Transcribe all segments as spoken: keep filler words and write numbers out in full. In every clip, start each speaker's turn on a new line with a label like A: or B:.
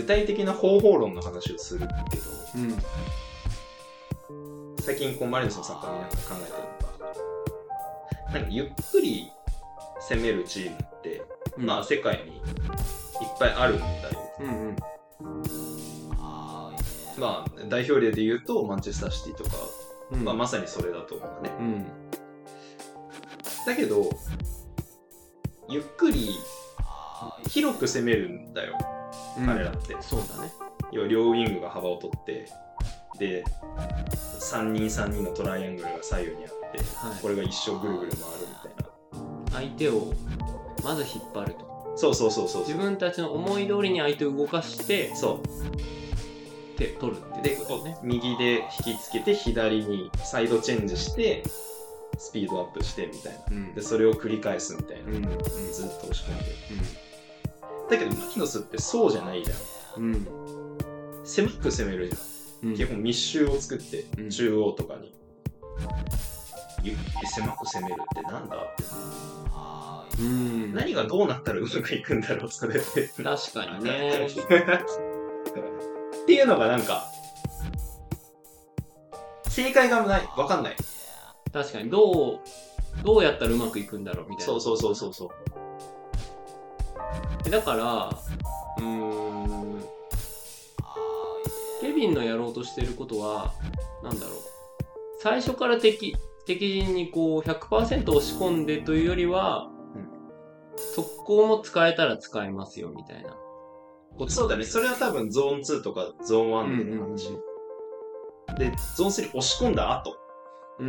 A: 体的な方法論の話をするけど、
B: うん、
A: 最近こうマリノスのサッカー見ながら考えてるのが、なんかゆっくり攻めるチームって、うん、まあ世界にいっぱいあるんだよ。うんうん、まあ代表例で言うとマンチェスターシティとか、うんまあ、まさにそれだと思うね。うん、だけどゆっくり広く攻めるんだよ、うん、彼らって。
B: そうだね。
A: 要は両ウィングが幅を取ってでさんにんさんにんのトライアングルが左右にあって、はい、これが一生ぐるぐる回るみたい
B: な。相手をまず引っ張ると。
A: そうそうそうそう。
B: 自分たちの思い通りに相手を動かして
A: そう
B: 手取るってことね。
A: で右で引きつけて左にサイドチェンジしてスピードアップしてみたいな、うん、でそれを繰り返すみたいな、うん、ずっと押し込んで、うん、だけどマリノスってそうじゃないじゃん、うん、狭く攻めるじゃん、うん、基本密集を作って、うん、中央とかにゆっくり狭く攻めるってなんだって、うん、何がどうなったらうまくいくんだろうそれって
B: 確かにね
A: っていうのがなんか正解がない分かんない。
B: 確かにどうどうやったらうまくいくんだろうみたいな。
A: そうそうそうそうそう。
B: だからうーんケビンのやろうとしてることはなんだろう、最初から敵敵陣にこう ひゃくパーセント 押し込んでというよりは、うん、速攻も使えたら使えますよみたいな。
A: そうだね。それは多分ゾーンツーとかゾーンワンでの話、うんうんうん、でゾーンスリー押し込んだ後、うん、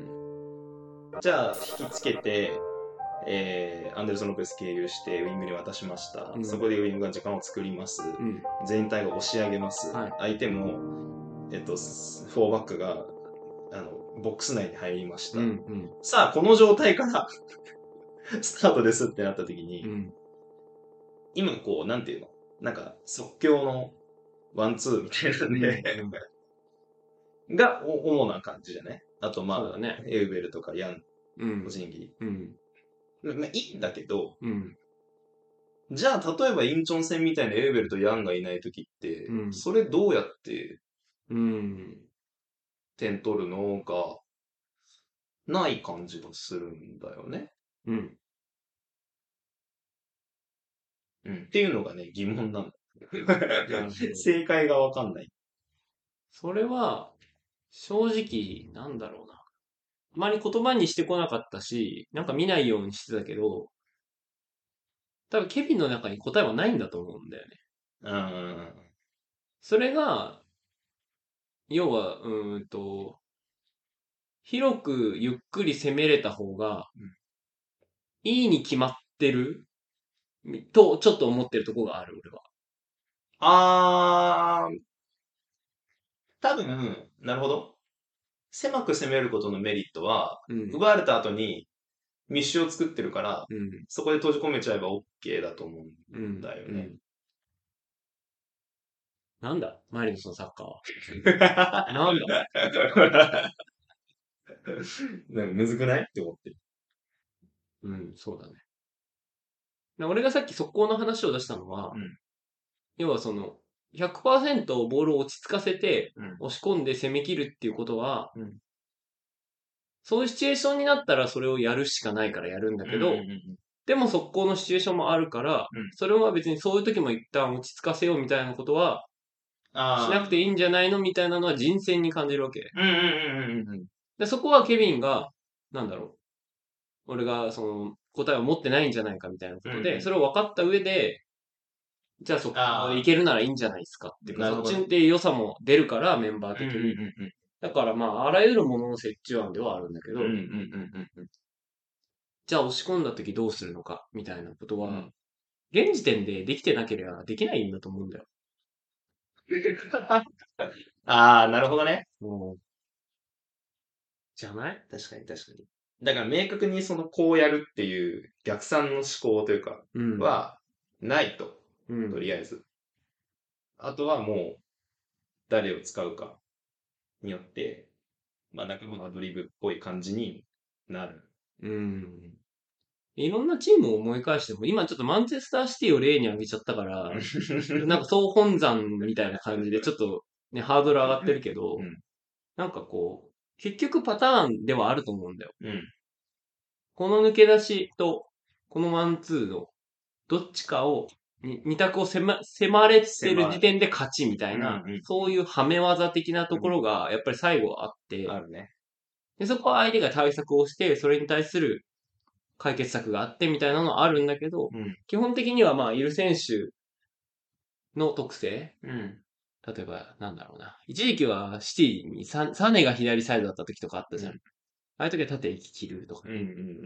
A: じゃあ引きつけて、えー、アンデルソン・ロペス経由してウィングに渡しました、うん、そこでウィングが時間を作ります、うん、全体が押し上げます、はい、相手も、えっと、フォーバックがあのボックス内に入りました、うんうん、さあこの状態からスタートですってなった時に、うん、今こうなんていうのなんか即興のワンツーみたいなね、うん、が主な感じじゃね。あとまあ、ね、エウベルとかヤン、個人技、うんうん、まあいいんだけど、うん、じゃあ例えばインチョン戦みたいなエウベルとヤンがいない時って、うん、それどうやって点取るのがない感じがするんだよね。うん。うん、っていうのがね疑問なんだ。正解がわかんない。
B: それは正直なんだろうな。あまり言葉にしてこなかったし、なんか見ないようにしてたけど、多分ケビンの中に答えはないんだと思うんだよね。うん。それが、要は、うーんと、広くゆっくり攻めれた方が、いいに決まってると、ちょっと思ってるところがある、俺は。
A: あー、多分、なるほど。狭く攻めることのメリットは、うん、奪われた後に密集を作ってるから、うん、そこで閉じ込めちゃえば OK だと思うんだよね。うんうん、
B: なんだマリノスのサッカーは。なんだ
A: なんかむずくないって思ってる。
B: うん、そうだね。俺がさっき速攻の話を出したのは、うん、要はその、ひゃくパーセント ボールを落ち着かせて、押し込んで攻め切るっていうことは、うん、そういうシチュエーションになったらそれをやるしかないからやるんだけど、うんうんうん、でも速攻のシチュエーションもあるから、うん、それは別にそういう時も一旦落ち着かせようみたいなことは、しなくていいんじゃないのみたいなのは人選に感じるわけ。うんうんうんうん、でそこはケビンが、なんだろう、俺がその答えを持ってないんじゃないかみたいなことで、うんうん、それを分かった上で、じゃあそこいけるならいいんじゃないですかっていうか、そっちっていう良さも出るからメンバー的に、うんうんうんうん、だからまああらゆるものの折衷案ではあるんだけど、うんうんうんうん、じゃあ押し込んだ時どうするのかみたいなことは、うん、現時点でできてなければできないんだと思うんだよ。
A: ああ、なるほどね。
B: もうじゃない？
A: 確かに確かに。だから明確にそのこうやるっていう逆算の思考というか、はないと、うん、とりあえず。あとはもう誰を使うかによって、まあなんかアドリブっぽい感じになる。うん。
B: いろんなチームを思い返しても、今ちょっとマンチェスターシティを例に挙げちゃったから、なんか総本山みたいな感じでちょっとね、ハードル上がってるけど、うん、なんかこう、結局パターンではあると思うんだよ。うん、この抜け出しと、このワンツーの、どっちかを、二択を迫迫れてる時点で勝ちみたいな、うんうん、そういうはめ技的なところが、やっぱり最後はあって、あるね。で、そこは相手が対策をして、それに対する解決策があってみたいなのはあるんだけど、うん、基本的にはまあ、いる選手の特性、うん、例えば、なんだろうな。一時期はシティにササネが左サイドだった時とかあったじゃん。うん、ああいう時は縦行き切るとか、うんうんうん。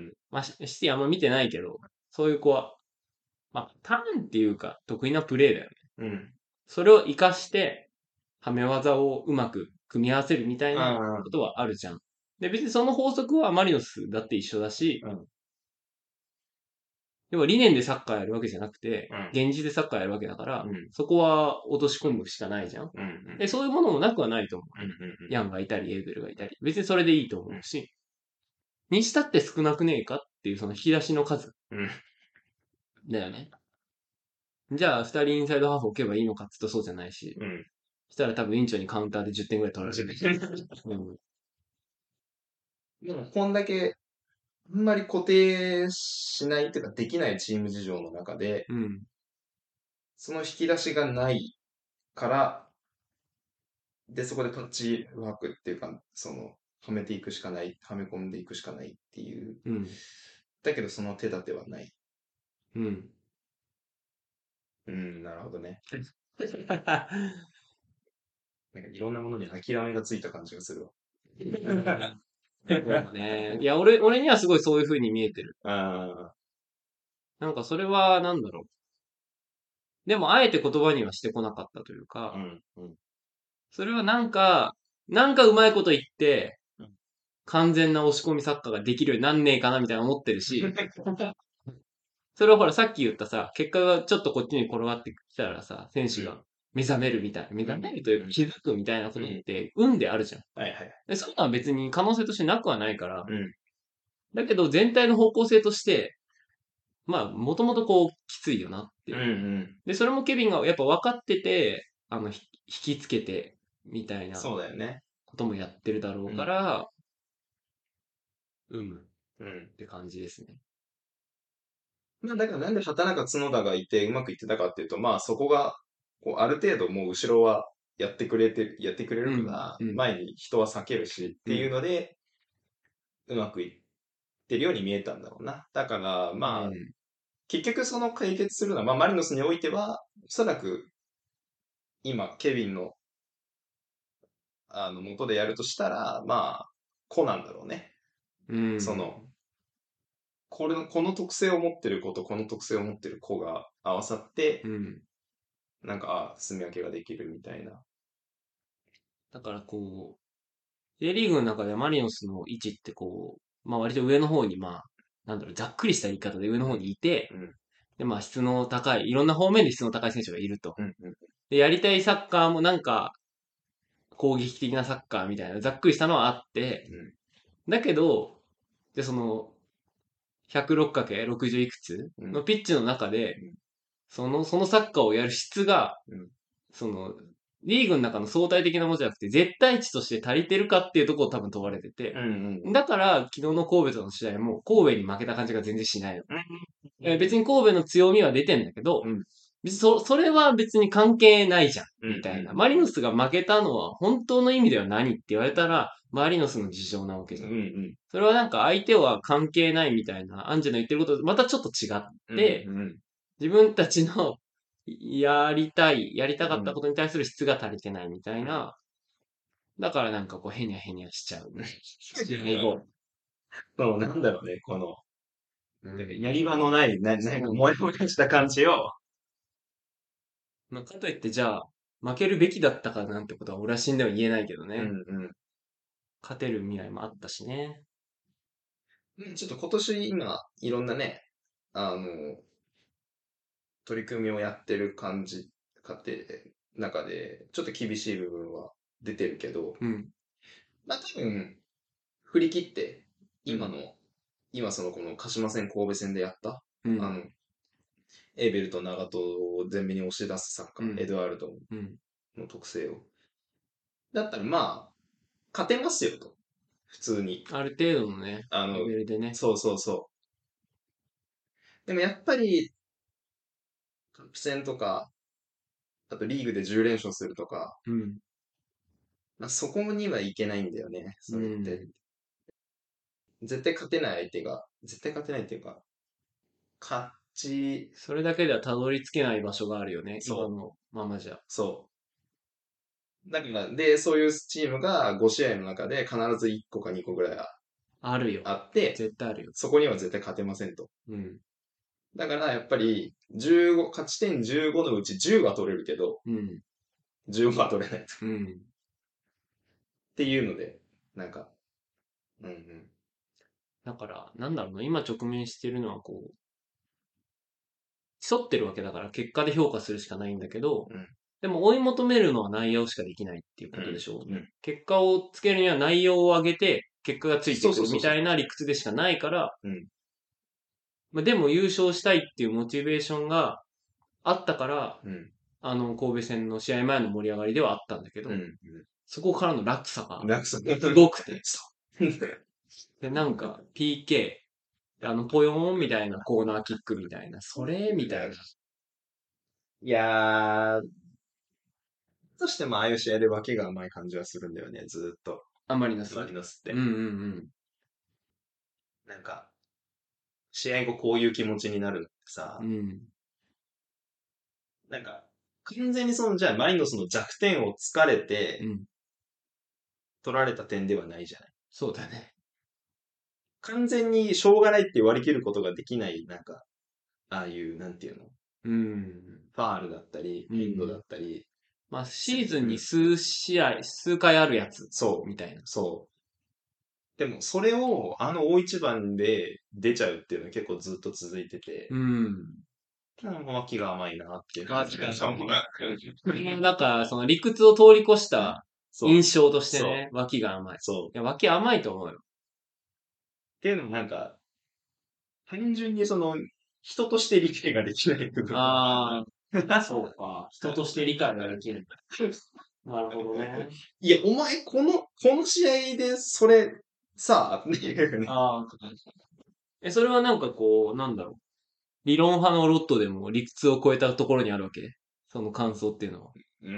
B: まあ、シティあんま見てないけど、そういう子は、まあ、ターンっていうか、得意なプレーだよね。うん。それを活かして、はめ技をうまく組み合わせるみたいなことはあるじゃん。で、別にその法則はマリノスだって一緒だし、うん、要は理念でサッカーやるわけじゃなくて、うん、現実でサッカーやるわけだから、うん、そこは落とし込むしかないじゃん。うんうん、でそういうものもなくはないと思う。うんうんうん、ヤンがいたり、エーベルがいたり。別にそれでいいと思うし、にしたって少なくねえかっていうその引き出しの数。うん、だよね。じゃあ、二人インサイドハーフ置けばいいのかって言うとそうじゃないし。うん。したら多分委員長にカウンターでじゅってんぐらい取られる。うん。
C: でも、こんだけ、あんまり固定しないっていうか、できないチーム事情の中で、うん、その引き出しがないから、で、そこでパッチワークっていうか、その、はめていくしかない、はめ込んでいくしかないっていう。うん、だけど、その手立てはない。うん。うん、なるほどね。なんかいろんなものに諦めがついた感じがするわ。
B: ね、いや、俺、俺にはすごいそういう風に見えてる。あなんかそれは、なんだろう。でも、あえて言葉にはしてこなかったというか、うんうん、それはなんか、なんかうまいこと言って、うん、完全な押し込みサッカーができるようになんねえかなみたいな思ってるし、それはほらさっき言ったさ、結果がちょっとこっちに転がってきたらさ、選手が目覚めるみたいな、目覚めるというか気づくみたいなことって、運であるじゃん。はいはい。で、そういうのは別に可能性としてなくはないから、うん、だけど全体の方向性として、まあ、もともとこう、きついよなっていう。うんうん、で、それもケビンがやっぱ分かってて、あの、引きつけて、みたいな、そうだよね。こともやってるだろうから、うん、うん、って感じですね。
C: まあ、だからなんで畑中角田がいてうまくいってたかっていうと、まあそこが、こう、ある程度もう後ろはやってくれて、やってくれるから、うんうん、前に人は避けるしっていうので、うまくいってるように見えたんだろうな。だから、まあ、うん、結局その解決するのは、まあマリノスにおいては、おそらく、今、ケビンの、あの、元でやるとしたら、まあ、子なんだろうね。うん、その、これの、この特性を持ってる子とこの特性を持ってる子が合わさって、うん、なんか、あ、住み分けができるみたいな。
B: だからこう、J リーグの中でマリノスの位置ってこう、まあ割と上の方にまあ、なんだろう、ざっくりした言い方で上の方にいて、うん、でまあ質の高い、いろんな方面で質の高い選手がいると。うんうん、で、やりたいサッカーもなんか、攻撃的なサッカーみたいな、ざっくりしたのはあって、うん、だけど、で、その、ひゃくろくかけるろくじゅう いくつのピッチの中で、うん、その、そのサッカーをやる質が、うん、その、リーグの中の相対的なものじゃなくて、絶対値として足りてるかっていうところを多分問われてて、うんうん、だから、昨日の神戸との試合も、神戸に負けた感じが全然しないの。うん、別に神戸の強みは出てんだけど、うん、別にそ、それは別に関係ないじゃん、みたいな。マリノスが負けたのは本当の意味では何って言われたら、マリノスの事情なわけじゃん。うんうん、それはなんか相手は関係ないみたいな、アンジェの言ってることとまたちょっと違って、うんうん、自分たちのやりたい、やりたかったことに対する質が足りてないみたいな。だからなんかこう、へにゃへにゃしちゃう。英語。
C: そう、なんだろうね、この、やり場のない、な、なんか、もやもやした感じを。
B: まあ、かといって、じゃあ、負けるべきだったかなんてことは俺は死んでも言えないけどね。うんうん。勝てる未来もあったしね。
C: ちょっと今年今、いろんなね、あの、取り組みをやってる感じ、家庭、中で、ちょっと厳しい部分は出てるけど、うん、まあ多分、振り切って、今の今そのこの鹿島戦神戸戦でやった、うん、あの、エーベルと長門を前面に押し出すサッカー、うん、エドワルドの特性を。だったらまあ、勝てますよと。普通に。
B: ある程度のね、
C: あの、
B: レベルでね。
C: そうそうそう。でもやっぱり、カップ戦とか、あとリーグでじゅう連勝するとか、うん、まあ、そこにはいけないんだよね、それって。うん、絶対勝てない相手が、絶対勝てないっていうか、勝ち。
B: それだけではたどり着けない場所があるよね、今のままじゃ。
C: そう。だから、で、そういうチームがご試合の中で必ずいっこかにこぐらい
B: あるよ。
C: あって、
B: 絶対あるよ。
C: そこには絶対勝てませんと。うん。だから、やっぱり、じゅうご、勝ち点じゅうごのうちじゅうは取れるけど、うん、じゅうごは取れないと。うん。っていうので、なんか、うんうん。
B: だから、なんだろうな、今直面してるのはこう、競ってるわけだから結果で評価するしかないんだけど、うん、でも追い求めるのは内容しかできないっていうことでしょう、うんうん、結果をつけるには内容を上げて結果がついてくるみたいな理屈でしかないから、まあ、でも優勝したいっていうモチベーションがあったから、うん、あの神戸戦の試合前の盛り上がりではあったんだけど、うんうん、そこからの落差がすごくてでなんか ピーケーあの、ポヨーンみたいなコーナーキックみたいな、それみたいな。
C: いやー、としてもああいう試合で脇が甘い感じはするんだよね、ずっと。
B: あマリノス。
C: マリノスって。
B: うんうんうん。
C: なんか、試合後こういう気持ちになるのってさ、うん、なんか、完全にその、じゃあマリノスの弱点を突かれて、うん、取られた点ではないじゃない。
B: そうだね。
C: 完全にしょうがないって割り切ることができない、なんか、ああいう、なんていうの、うん、ファールだったり、エンドだったり、
B: まあ、シーズンに数試合、数回あるやつ。
C: そう。
B: みたいな。
C: そう。でも、それを、あの大一番で出ちゃうっていうのは結構ずっと続いてて、うん。脇が甘いなっていう感じがしたもん。
B: なんか、その理屈を通り越した印象としてね、脇が甘い。そう。いや、脇甘いと思うよ。
C: っていうのもなんか、単純にその、人として理解ができない部分。
B: ああ、そうか。人として理解ができる。なるほどね。
C: いや、お前、この、この試合で、それ、さあ、っていうね。ああ。
B: え、それはなんかこう、なんだろう。理論派のロットでも理屈を超えたところにあるわけ。その感想っていうのは。
C: うん。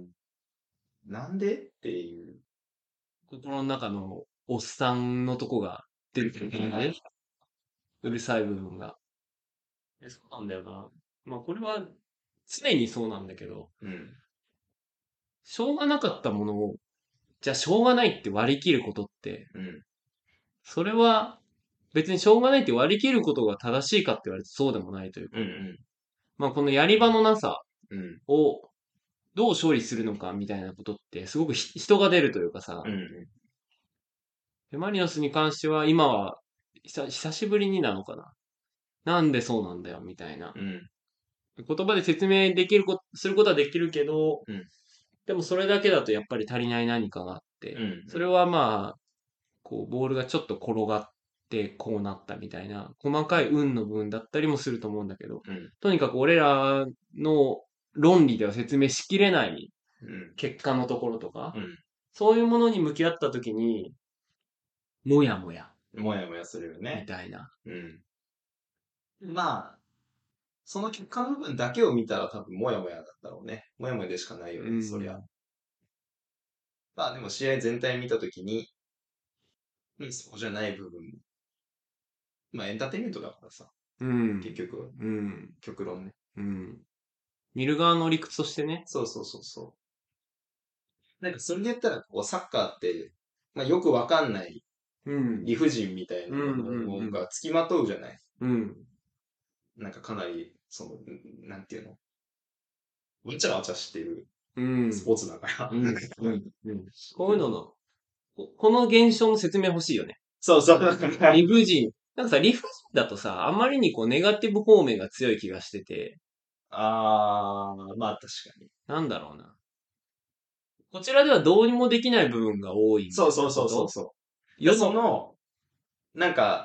C: なんでっていう。
B: 心の中のおっさんのとこが出てくるね。うるさい部分が。え、そうなんだよな。まあこれは常にそうなんだけど、うん、しょうがなかったものを、じゃあしょうがないって割り切ることって、うん、それは別にしょうがないって割り切ることが正しいかって言われてそうでもないというか、うんうん、まあこのやり場のなさをどう処理するのかみたいなことってすごく人が出るというかさ、うんうん、でマリノスに関しては今は久久しぶりになのかな。なんでそうなんだよみたいな。うん、言葉で説明できるこ、することはできるけど、うん、でもそれだけだとやっぱり足りない何かがあって、うんうん、それはまあ、こう、ボールがちょっと転がってこうなったみたいな、細かい運の部分だったりもすると思うんだけど、うん、とにかく俺らの論理では説明しきれない結果のところとか、うん、そういうものに向き合ったときに、もやもや。
C: もやもやするよね。
B: みたいな。うん。
C: まあ、その結果の部分だけを見たら多分もやもやだったろうね。もやもやでしかないよね、うん、そりゃ。まあでも試合全体見たときに、うん、そうじゃない部分も。まあエンターテインメントだからさ。うん。結局。うん。極論ね。
B: うん。見る側の理屈としてね。
C: そうそうそうそう。なんかそれで言ったら、こうサッカーって、まあよくわかんない理不尽みたいなものが付きまとうじゃない。うん。なんかかなり、その、なんていうのわちゃわちゃしてるスポーツだから。うん。うん。
B: うん。こういうのの、この現象の説明欲しいよね。
C: そうそう。
B: 理不尽。なんかさ、理不尽だとさ、あまりにこう、ネガティブ方面が強い気がしてて。
C: あー、まあ確かに。
B: なんだろうな。こちらではどうにもできない部分が多い。
C: そうそうそうそうそう。いや、その、なんか、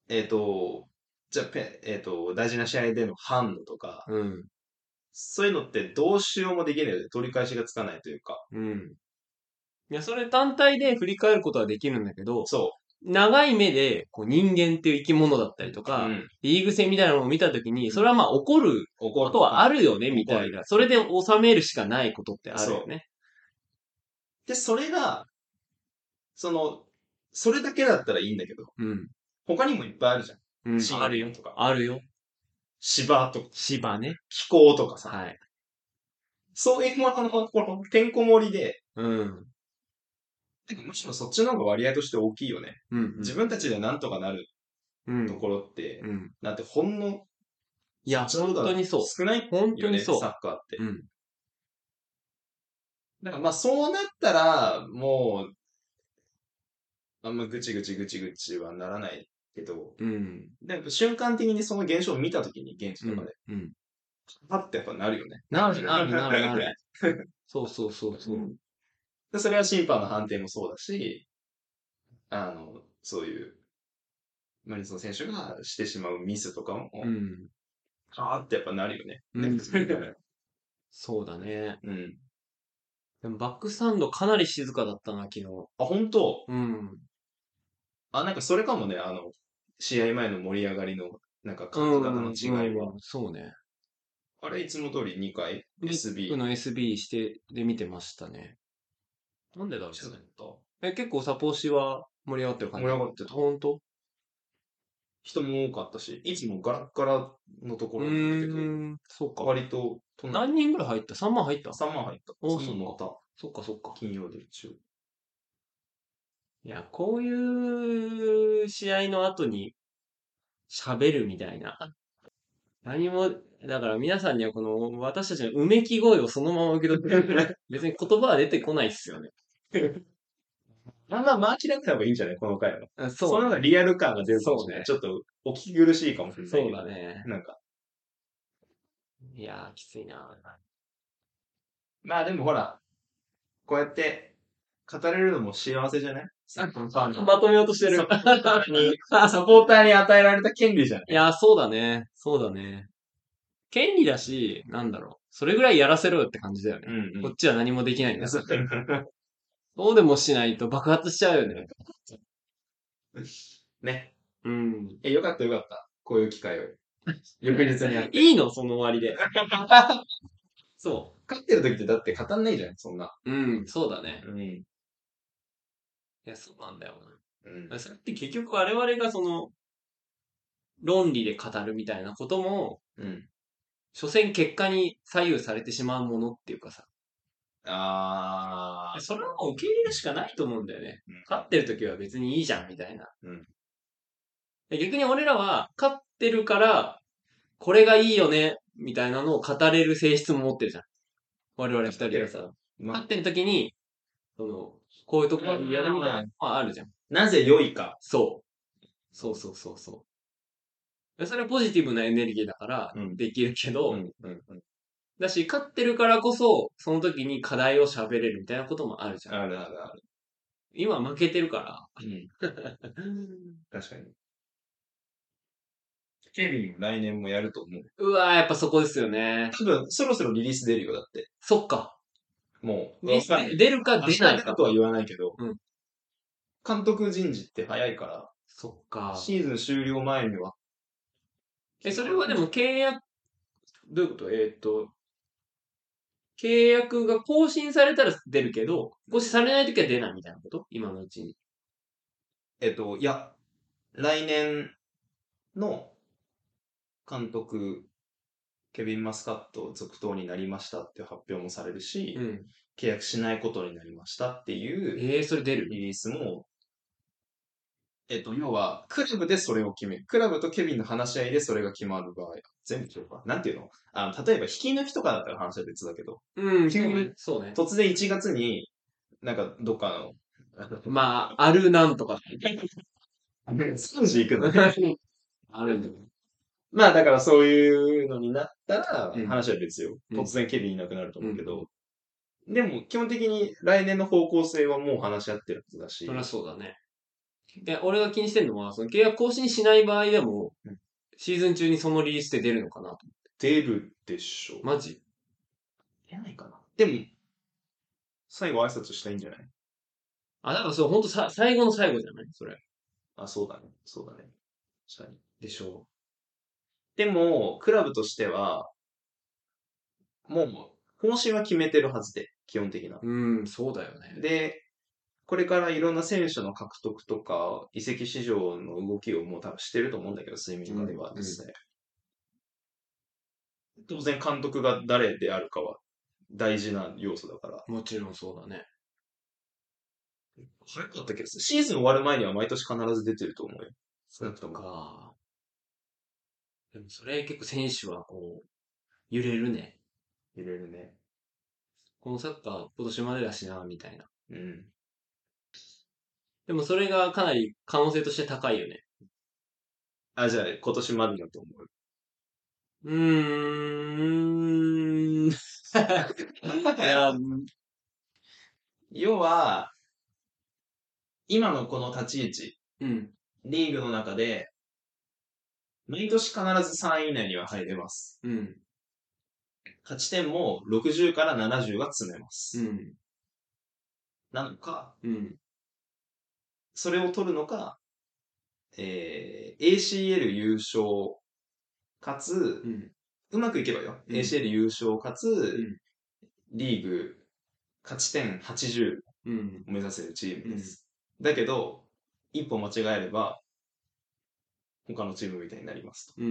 C: えっ、ー、と、じゃあ、えっ、ー、と、大事な試合での反応とか、
B: うん。
C: そういうのってどうしようもできないよね。取り返しがつかないというか。
B: うん。いや、それ単体で振り返ることはできるんだけど、
C: そ
B: 長い目でこう人間っていう生き物だったりとか、うん、リーグ戦みたいなのを見たときに、それはまあ起こることはあるよね、みたいな。それで収めるしかないことってあるよね。
C: で、それが、その、それだけだったらいいんだけど、うん、他にもいっぱいあるじゃん。
B: うん、あるよとか。あるよ。
C: 芝とか。
B: 芝ね。
C: 気候とかさ。
B: はい。
C: そういうものの、この、てんこ盛りで、うん。むしろそっちの方が割合として大きいよね。うん、うん、自分たちでなんとかなるところって、うん、なんてほんの、
B: いや、本当にそう。
C: 少ないよね、本当にそう。サッカーって。うん。だからまあそうなったら、もう、あんまぐちぐちぐちぐちはならないけど、うん。でも瞬間的にその現象を見たときに、現地とかで、うん。うん、パッてやっぱなるよね。
B: なる、なる、なる、なる。そうそうそうそう。
C: で、それは審判の判定もそうだし、あの、そういう、マリソン選手がしてしまうミスとかも、うん。はーってやっぱなるよね。うん、
B: そうだね。うん。でもバックスタンドかなり静かだったな、昨日。
C: あ、本当？うん。あ、なんかそれかもね、あの、試合前の盛り上がりの、なんか感じ方の違いは。うんうん、
B: そうね。
C: あれ、いつも通りにかい エスビー。
B: 僕の エスビー して、で見てましたね。なんでだろうね。え、結構サポーシは盛り上がってる感じ？
C: 盛り上がってた。
B: ほんと？
C: 人も多かったし、いつもガラッガラのところなんだけど、うん、
B: そうか。
C: 割と、
B: 何人ぐらい入った ?さん 万入った
C: ?さん 万入った。
B: おそう乗った。そっかそっか。
C: 金曜で一応。
B: いや、こういう試合の後に喋るみたいな。何も、だから皆さんにはこの私たちのうめき声をそのまま受け取って、別に言葉は出てこないっすよね。
C: まあまあ、マーチだった方がいいんじゃないこの回は。
B: そう。
C: その方がリアル感が出るかもしれない。ね、ちょっと、お聞き苦しいかもしれない。
B: そうだね。
C: なんか。
B: いやー、きついな。
C: まあでもほら、こうやって、語れるのも幸せじゃない
B: まとめようとしてる。
C: サポーターに、サポーターに与えられた権利じゃない
B: いや、そうだね。そうだね。権利だし、なんだろう。それぐらいやらせろよって感じだよね。うんうん、こっちは何もできないんだ。そうでもしないと爆発しちゃうよね。
C: ね。うん。え、よかったよかった。こういう機会を。翌日にやって。
B: いいのその終わりで。
C: そう。勝ってる時ってだって語んないじゃん、そんな。
B: うん、そうだね。うん。いや、そうなんだよな。うん。それって結局我々がその、論理で語るみたいなことも、うん。所詮結果に左右されてしまうものっていうかさ。ああ。それはもう受け入れるしかないと思うんだよね。うん、勝ってる時は別にいいじゃん、みたいな。うん。逆に俺らは、勝ってるから、これがいいよね、みたいなのを語れる性質も持ってるじゃん。我々二人でさ。勝ってる時に、その、こういうところやるみたいなのはあるじゃん。
C: なぜ良いか。
B: そう。そうそうそうそう。それはポジティブなエネルギーだからできるけど、うんうんうんうん、だし、勝ってるからこそ、その時に課題を喋れるみたいなこともあるじゃん。
C: あるあるある。
B: 今負けてるから。うん、
C: 確かに。ケビンも来年もやると思う。
B: うわー、やっぱそこですよね。
C: 多分、そろそろリリース出るよ、だって。
B: そっか。
C: もう、
B: 出るか出ないか。
C: とは言わないけど、うん、監督人事って早いから、
B: そっか。
C: シーズン終了前には。
B: え、それはでも契約、どういうことえー、っと、契約が更新されたら出るけど、更新されないときは出ないみたいなこと今のうちに。
C: えっと、いや、来年の監督、ケビン・マスカット続投になりましたっていう発表もされるし、うん、契約しないことになりましたっていう
B: えー、それ出る
C: リリースも、えっと、要は、クラブでそれを決める。クラブとケビンの話し合いでそれが決まる場合。全部違うか。なんていうのあの、例えば引き抜きとかだったら話は別だけど。
B: うん、急に、そうね。
C: 突然いちがつに、なんかどっかの。
B: まあ、あるなんとか。
C: さんじ行くのあるんだよ。まあだからそういうのになったら話は別よ。うん、突然ケビンいなくなると思うけど。うん、でも基本的に来年の方向性はもう話し合ってるはずだし。
B: そりゃそうだね。 いや、俺が気にしてるのは、その契約更新しない場合でも、うん、シーズン中にそのリリースで出るのかなと思って。
C: 出るでしょ。
B: マジ
C: 出ないかな。でも、最後挨拶したいんじゃない？
B: あ、だからそう、ほんとさ、最後の最後じゃないそれ。
C: あ、そうだね。そうだね。
B: 確かに。でしょう。
C: でも、クラブとしては、もう、方針は決めてるはずで、基本的な。
B: うん、そうだよね。
C: で、これからいろんな選手の獲得とか、移籍市場の動きをもう多分してると思うんだけど、睡眠下では実際、うんうん。当然監督が誰であるかは大事な要素だから。
B: もちろんそうだね。
C: 早かったけど、シーズン終わる前には毎年必ず出てると思うよ。
B: そうとか。でもそれ結構選手はこう、揺れるね。
C: 揺れるね。
B: このサッカー今年までだしな、みたいな。
C: うん。
B: でもそれがかなり可能性として高いよね。
C: あ、じゃあ今年までだと思う。
B: うーん。いや、
C: 要は、今のこの立ち位置、
B: うん、
C: リーグの中で、毎年必ずさんい以内には入れます。
B: うん、
C: 勝ち点もろくじゅうからななじゅうが積めます。
B: うん、
C: なのか、
B: うん、
C: それを取るのか、えー、エーシーエル 優勝かつ、うん、うまくいけばよ、うん、エーシーエル 優勝かつ、うん、リーグ勝ち点はちじゅうを目指せるチームです。うん、だけど、一歩間違えれば、他のチームみたいになりますと。うん、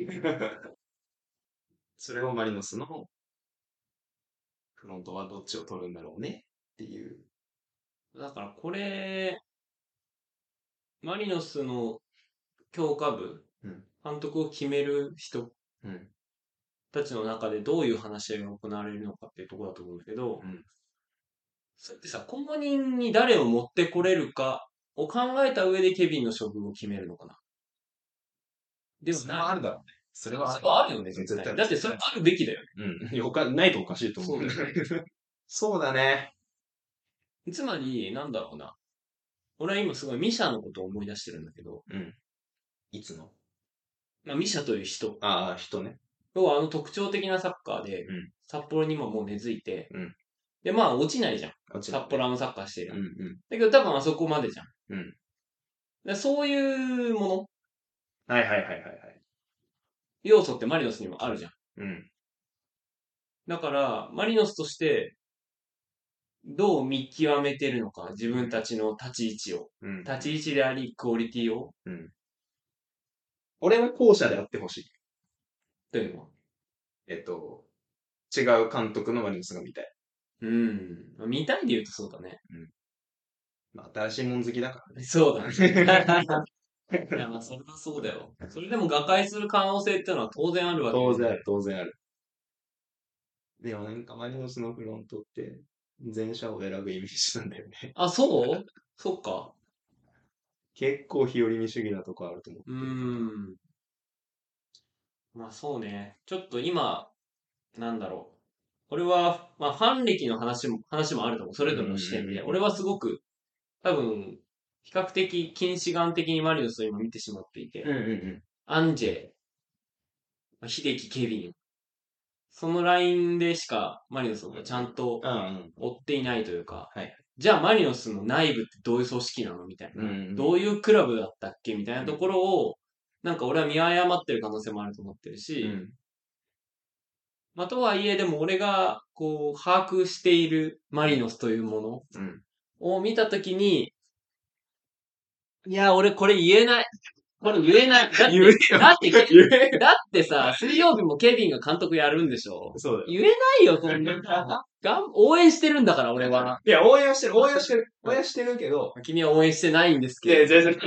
C: それをマリノスのフロントはどっちを取るんだろうねっていう。
B: だからこれ、マリノスの強化部、うん、監督を決める人たちの中でどういう話し合いが行われるのかっていうところだと思うんだけど、うん、それってさ、後任に誰を持ってこれるかを考えた上でケビンの処遇を決めるのかな。
C: でもそれはあるだろうね。
B: それはある。それはあるよね、絶対。だってそれあるべきだよね。
C: うん。よか、ないとおかしいと思う。そうだね。
B: つまり、なんだろうな。俺は今すごいミシャのことを思い出してるんだけど。
C: うん。いつの？
B: まあ、ミシャという人。
C: ああ、人ね。
B: 要はあの特徴的なサッカーで、うん、札幌にももう根付いて、うん、で、まあ落ちないじゃん。札幌あのサッカーしてる、うんうん。だけど多分あそこまでじゃん。うん、でそういうもの。
C: はいはいはいはいはい。
B: 要素ってマリノスにもあるじゃん。うん。だから、マリノスとして、どう見極めてるのか、自分たちの立ち位置を。うん、立ち位置であり、クオリティを。うん。
C: 俺は後者であってほしい。
B: どういうの？
C: えっと、違う監督のマリノスが見たい。
B: うん。見たいで言うとそうだね。うん。
C: まあ、新しいもん好きだからね。
B: そうだね。いや、まあ、それはそうだよ。それでも瓦解する可能性っていうのは当然あるわけ
C: 当然ある、当然ある。でもなんかマリノスのフロントって、前者を選ぶイメージなんだよね。
B: あ、そうそっか。
C: 結構日和見主義なとこあると思って。うーん。
B: まあそうね。ちょっと今、なんだろう。俺は、まあファン歴の話も、話もあると思う。それぞれの視点で。俺はすごく、多分、比較的近視眼的にマリノスを今見てしまっていて。うんうんうん、アンジェ、秀樹、ケビン。そのラインでしかマリノスをちゃんと追っていないというか、はい、じゃあマリノスの内部ってどういう組織なのみたいな、うんうん、どういうクラブだったっけみたいなところを、なんか俺は見誤ってる可能性もあると思ってるし、うん、まあ、とはいえでも俺がこう把握しているマリノスというものを見たときに、いや、俺これ言えない。これ言えない。だって、だって、だってさ、水曜日もケビンが監督やるんでしょ？そうだよ。言えないよ、そんな。応援してるんだから、俺は。
C: いや、応援はしてる、応援はしてる。応援はしてるけど。
B: 君は応援してないんですけど。いや、全然。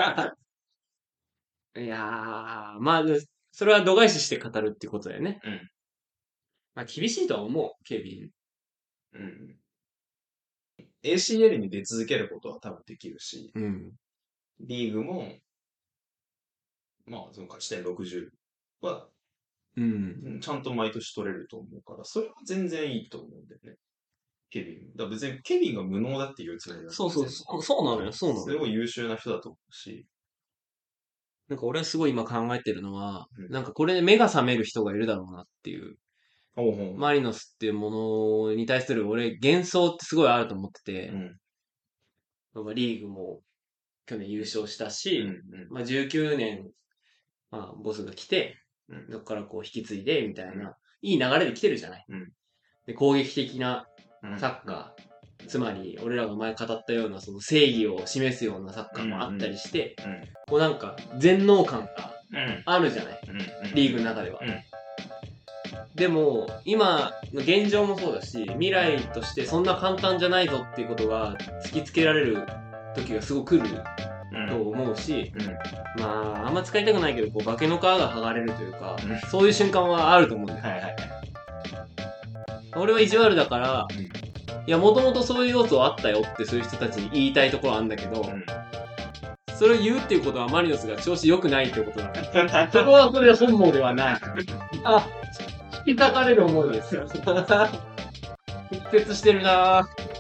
B: いやー、まあ、それは度外視して語るっていうことだよね。うん。まあ、厳しいとは思う、ケビン。
C: うん。エーシーエル に出続けることは多分できるし。うん。リーグも、まあ、その勝ち点ろくじゅうは、うん、ちゃんと毎年取れると思うから、それは全然いいと思うんだよね。 ケビン。だから別にケビンが無能だっていうつもりだ。
B: そうそうそう、そうなのよ、そうなのよ。
C: すごい優秀な人だと思うし。
B: なんか俺はすごい今考えてるのは、うん、なんかこれで目が覚める人がいるだろうなっていう。ほうほうマリノスっていうものに対する俺幻想ってすごいあると思ってて、うん、リーグも去年優勝したし、うんうん、まあ、じゅうきゅうねん、まあ、ボスが来て、うん、そこからこう引き継いでみたいな、うん、いい流れで来てるじゃない、うん、で攻撃的なサッカー、うん、つまり俺らが前語ったようなその正義を示すようなサッカーもあったりして、うんうん、こうなんか全能感があるじゃない、うん、リーグの中では、うん、でも今の現状もそうだし未来としてそんな簡単じゃないぞっていうことが突きつけられる時がすごく来ると思うし、うんうん、まああんま使いたくないけどこう化けの皮が剥がれるというか、うん、そういう瞬間はあると思うんだよ、はいはいはい、俺は意地悪だから、うん、いやもともとそういう要素あったよってそういう人たちに言いたいところあるんだけど、うん、それを言うっていうことはマリノスが調子良くないってことだからそこはそれ本望ではないあ、引き裂かれる思いですよ屈折してるなぁ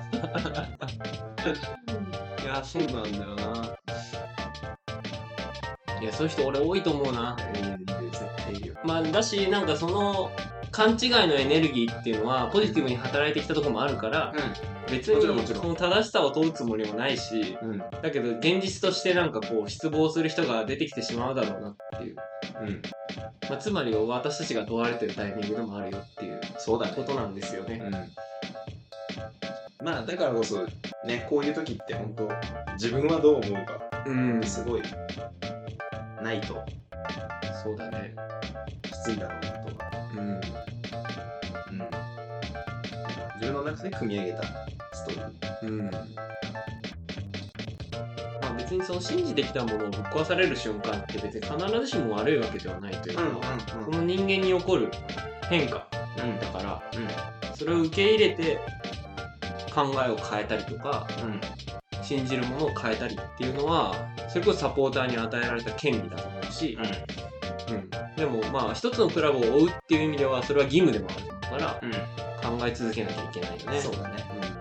B: いや、そうなんだよな。いや、そういう人俺多いと思うな。まあ、だし、なんかその勘違いのエネルギーっていうのはポジティブに働いてきたところもあるから、うん、別にその正しさを問うつもりもないし、うん、だけど現実としてなんかこう失望する人が出てきてしまうだろうなっていう。うんまあ、つまり私たちが問われてるタイミングでもあるよっていうことなんですよね。
C: うん、まあだからこそね、こういう時って本当自分はどう思うか、うん、すごいないと
B: そうだね
C: きついだろうなとか、うんうん、自分の中で組み上げたストーリー、うん
B: まあ、別にその信じてきたものをぶっ壊される瞬間って別に必ずしも悪いわけではないというか、うんうんうん、その人間に起こる変化だから、うん、それを受け入れて考えを変えたりとか、うん、信じるものを変えたりっていうのはそれこそサポーターに与えられた権利だと思うし、うんうん、でもまあ一つのクラブを追うっていう意味ではそれは義務でもあるから、うん、考え続けなきゃいけないよね。
C: そうだね、うん